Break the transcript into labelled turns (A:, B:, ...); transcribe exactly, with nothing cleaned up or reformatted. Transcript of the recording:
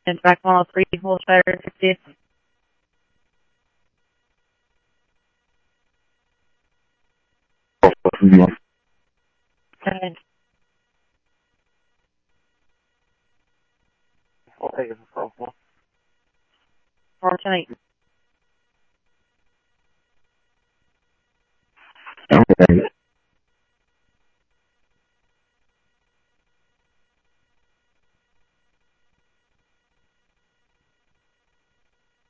A: And back on three, hold fire fifty. And I'll take it for four. Four tonight. Okay.